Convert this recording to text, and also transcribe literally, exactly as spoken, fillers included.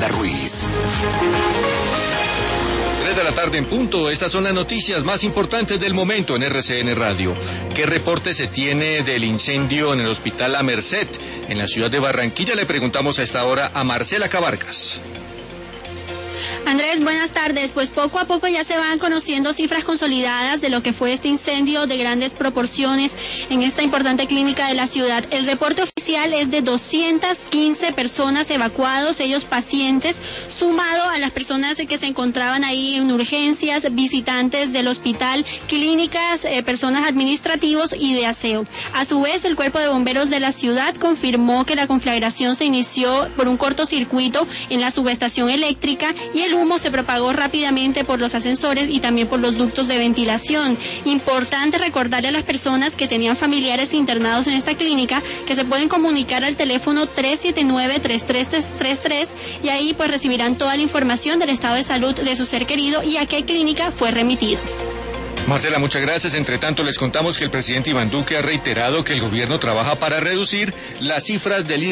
Fernanda Ruiz. tres de la tarde en punto. Estas son las noticias más importantes del momento en R C N Radio. ¿Qué reporte se tiene del incendio en el Hospital La Merced, en la ciudad de Barranquilla? Le preguntamos a esta hora a Marcela Cabarcas. Andrés, buenas tardes. Pues poco a poco ya se van conociendo cifras consolidadas de lo que fue este incendio de grandes proporciones en esta importante clínica de la ciudad. El reporte oficial es de doscientas quince personas evacuados, ellos pacientes, sumado a las personas que se encontraban ahí en urgencias, visitantes del hospital, clínicas, eh, personas administrativos y de aseo. A su vez, el Cuerpo de Bomberos de la ciudad confirmó que la conflagración se inició por un cortocircuito en la subestación eléctrica y el humo se propagó rápidamente por los ascensores y también por los ductos de ventilación. Importante recordarle a las personas que tenían familiares internados en esta clínica que se pueden comunicar al teléfono tres siete nueve, tres tres tres tres y ahí pues recibirán toda la información del estado de salud de su ser querido y a qué clínica fue remitido. Marcela, muchas gracias. Entre tanto, les contamos que el presidente Iván Duque ha reiterado que el gobierno trabaja para reducir las cifras del